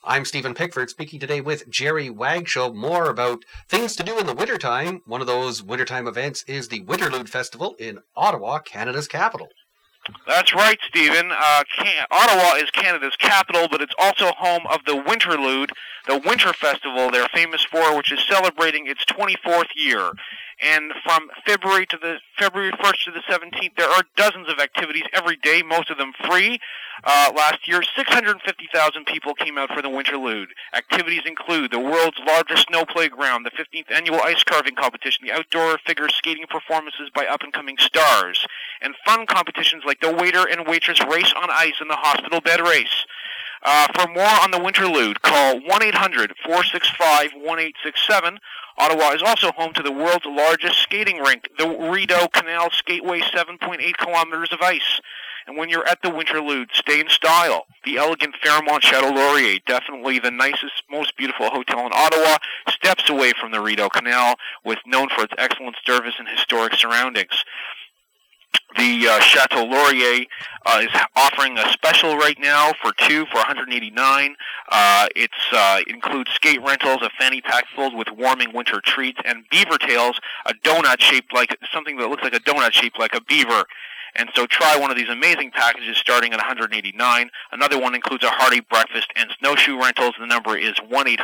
I'm Stephen Pickford, speaking today with Jerry Wagshaw more about things to do in the wintertime. One of those wintertime events is the Winterlude Festival in Ottawa, Canada's capital. That's right, Stephen. Ottawa is Canada's capital, but it's also home of the Winterlude, the winter festival they're famous for, which is celebrating its 24th year. And from February 1st to the 17th, there are dozens of activities every day, most of them free. Last year, 650,000 people came out for the Winterlude. Activities include the world's largest snow playground, the 15th annual ice carving competition, the outdoor figure skating performances by up-and-coming stars, and fun competitions like the waiter and waitress race on ice and the hospital bed race. For more on the Winterlude, call 1-800-465-1867. Ottawa is also home to the world's largest skating rink, the Rideau Canal Skateway, 7.8 kilometers of ice. And when you're at the Winterlude, stay in style. The elegant Fairmont Chateau Laurier, definitely the nicest, most beautiful hotel in Ottawa, steps away from the Rideau Canal, known for its excellent service and historic surroundings. The Chateau Laurier is offering a special right now for two for $189. It includes skate rentals, a fanny pack filled with warming winter treats, and beaver tails, a donut shaped like something that looks like a donut shaped like a beaver. And so try one of these amazing packages starting at $189. Another one includes a hearty breakfast and snowshoe rentals. The number is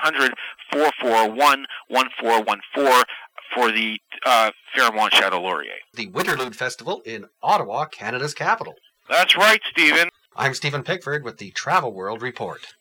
1-800-441-1414 for the Fairmont Chateau Laurier. The Winterlude Festival in Ottawa, Canada's capital. That's right, Stephen. I'm Stephen Pickford with the Travel World Report.